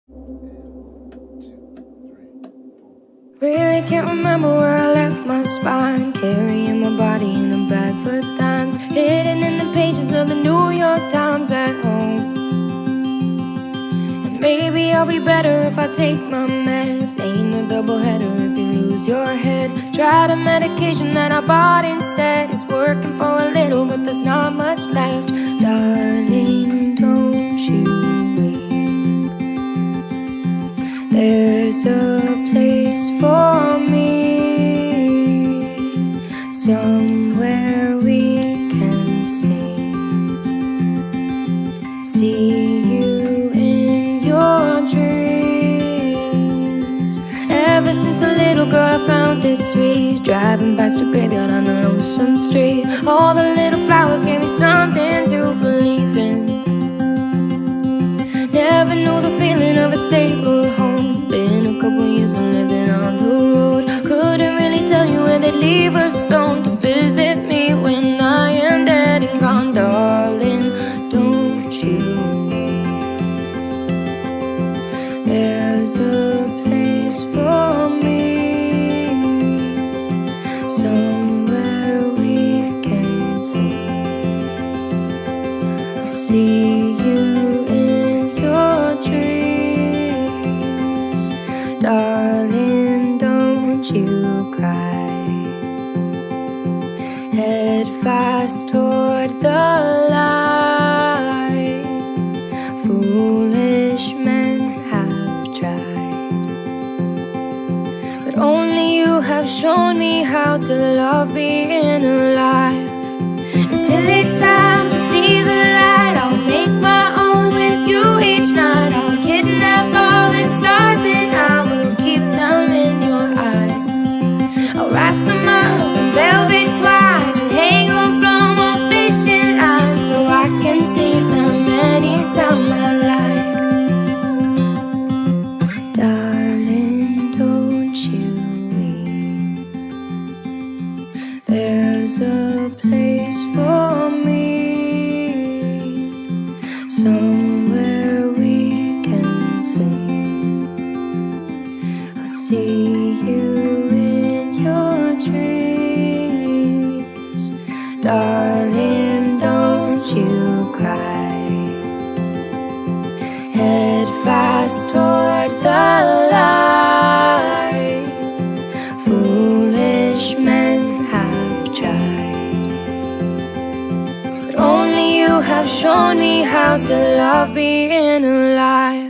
Really can't remember where I left my spine, carrying my body in a bag for dimes, hidden in the pages of the New York Times at home. And maybe I'll be better if I take my meds. Ain't a doubleheader if you lose your head. Try the medication that I bought instead. It's working for a little, but there's not much left. Darling, don't you weep. There's a place for me, somewhere we can sleep. See you in your dreams. Ever since a little girl I found this sweet, driving past a graveyard on a lonesome street. All the little flowers gave me something to believe in. Never knew the feeling of a stable home. Been a couple years I'm living on the road. Couldn't really tell you where they'd leave a stone to visit me when I am dead and gone. Darling, don't you weep. There's a place for me, somewhere we can see. I see you in your dreams. Darling, don't you cry. Head fast toward the light. Foolish men have tried, but only you have shown me how to love being alive. Until it's time to see the light, I'll make my own with you each night. I'll kidnap all the stars and I will keep them in your eyes. I'll wrap them up in velvet twine and hang them from a fishing line, so I can see them anytime I like. Darling, don't you weep. There's a place for me, somewhere we can sleep. I'll see you in your dreams. Darling, don't you cry. Head fast toward the light. Foolish men have tried, but only you have shown me how to love being alive.